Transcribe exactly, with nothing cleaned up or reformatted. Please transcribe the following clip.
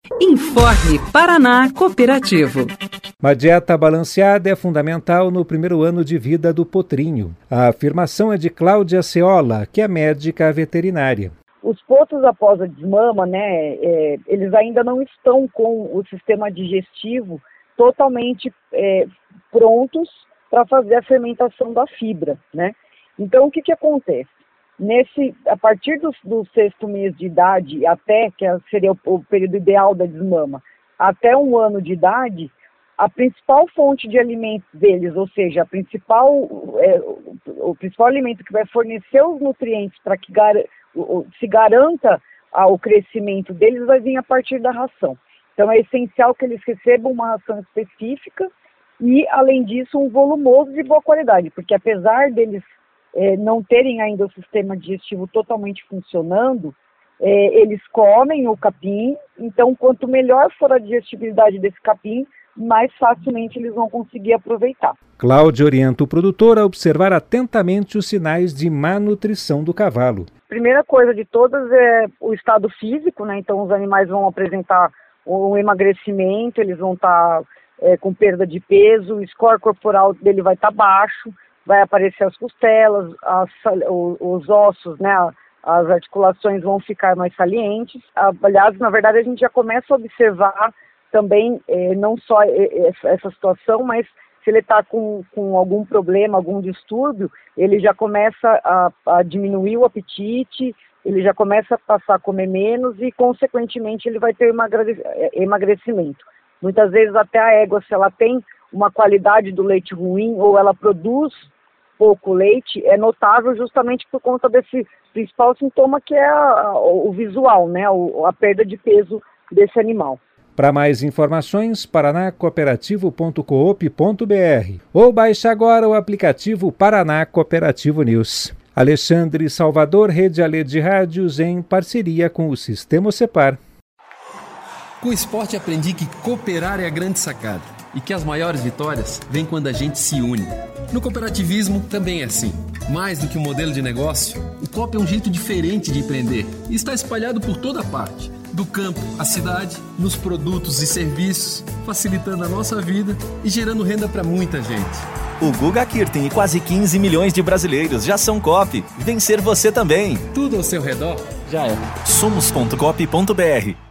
Informe Paraná Cooperativo. Uma dieta balanceada é fundamental no primeiro ano de vida do potrinho. A afirmação é de Cláudia Ceola, que é médica veterinária. Os potros após a desmama, né, é, eles ainda não estão com o sistema digestivo totalmente é, prontos para fazer a fermentação da fibra, né? Então, o que que acontece? Nesse, a partir do, do sexto mês de idade, até, que seria o, o período ideal da desmama, até um ano de idade, a principal fonte de alimentos deles, ou seja, a principal, é, o, o principal alimento que vai fornecer os nutrientes para que gar, o, se garanta a, o crescimento deles, vai vir a partir da ração. Então, é essencial que eles recebam uma ração específica e, além disso, um volumoso de boa qualidade, porque apesar deles É, não terem ainda o sistema digestivo totalmente funcionando, é, eles comem o capim, então quanto melhor for a digestibilidade desse capim, mais facilmente eles vão conseguir aproveitar. Cláudia orienta o produtor a observar atentamente os sinais de má nutrição do cavalo. Primeira coisa de todas é o estado físico, né? Então os animais vão apresentar um emagrecimento, eles vão estar tá, é, com perda de peso, o score corporal dele vai estar tá baixo, vai aparecer as costelas, as, os ossos, né, as articulações vão ficar mais salientes. Aliás, na verdade, a gente já começa a observar também, eh, não só essa situação, mas se ele está com, com algum problema, algum distúrbio, ele já começa a, a diminuir o apetite, ele já começa a passar a comer menos e, consequentemente, ele vai ter emagrecimento. Muitas vezes até a égua, se ela tem uma qualidade do leite ruim ou ela produz pouco leite, é notável justamente por conta desse principal sintoma que é a, a, o visual, né, a, a perda de peso desse animal. Para mais informações, paraná cooperativo ponto coop ponto br ou baixe agora o aplicativo Paraná Cooperativo News. Alexandre Salvador, Rede Alê de Rádios, em parceria com o Sistema Cepar. Com o esporte aprendi que cooperar é a grande sacada e que as maiores vitórias vêm quando a gente se une. No cooperativismo também é assim. Mais do que um modelo de negócio, o coop é um jeito diferente de empreender e está espalhado por toda parte, do campo à cidade, nos produtos e serviços, facilitando a nossa vida e gerando renda para muita gente. O Guga Kirten e quase quinze milhões de brasileiros já são coop. Vencer você também. Tudo ao seu redor já é. Somos ponto coop ponto br